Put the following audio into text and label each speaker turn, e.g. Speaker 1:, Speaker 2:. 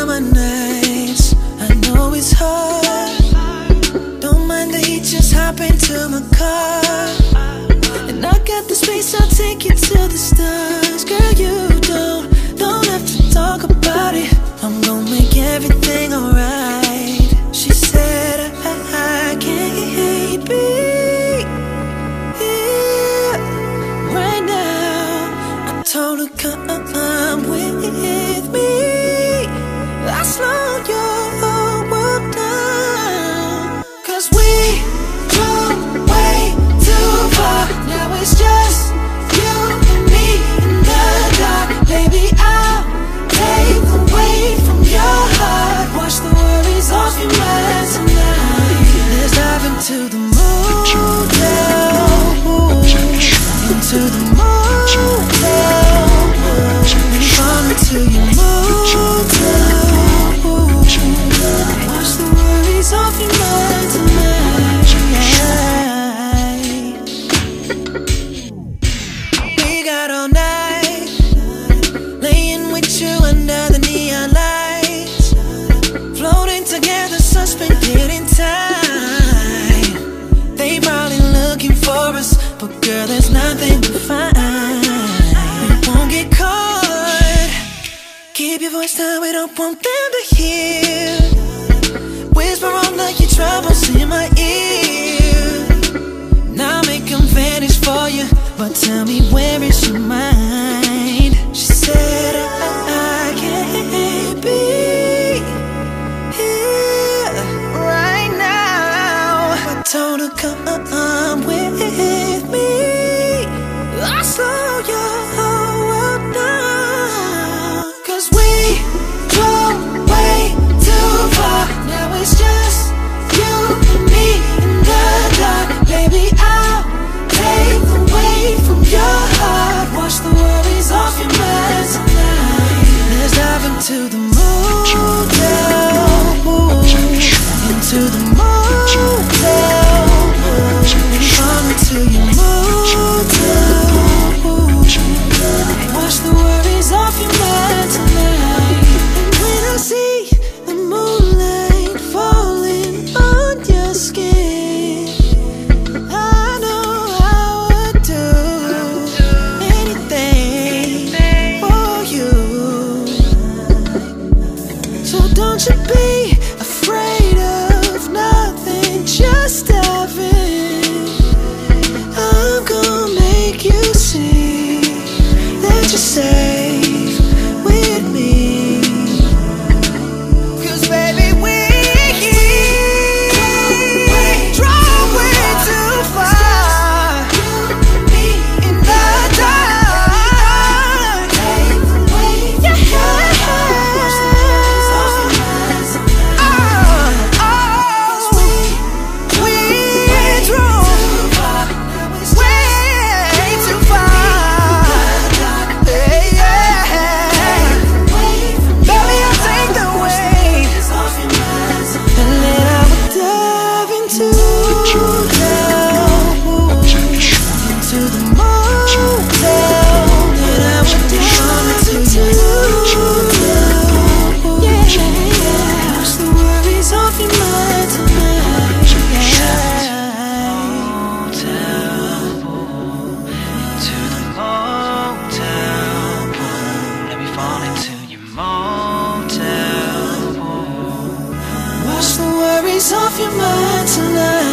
Speaker 1: summer nights. I know it's hard. Don't mind the heat, just hop into my car. And I got the space, I'll take you to the stars. Girl, you don't have to talk about it. I'm gonna make everything alright. She said I can't be here right now. I told her come with me. I slow your world down. 'Cause we drove way too far. Now it's just you and me in the dark. Baby, I'll take the weight from your heart. Wash the worries off your mind tonight. Let's dive into the motel, into the motel. Fall into your motel. Wash the worries off your mind tonight. We got all night, laying with you under the neon lights, floating together, suspended in time. They probably looking for us, but girl, there's nothing to find. We won't get caught. Keep your voice down, we don't want them to hear. Whisper all of your troubles in my ear. Now make them vanish for you, but tell me, where is your mind? She said I can't be here right now. I told her come with me. I slow your world down. 'Cause we drove way too far. Now it's just you and me in the dark. Baby, I'll take the weight from your heart. Wash the worries off your mind tonight. Let's dive into the motel, into the motel. Fall into your motel. Wash the worries off your mind tonight. And when I see the moonlight falling on your skin, I know I would do anything for you. So don't you be afraid of nothing, just dive in. I'm gonna make you see that you're safe with me. 'Cause baby, we drove way too far in the dark. We drove way too far. Baby, I'll take the weight. And then I would dive into the motel. Then I would dive into wash the worries off your mind tonight.
Speaker 2: To the motel pool. Let me fall into your motel pool.
Speaker 1: Wash the worries off your mind tonight.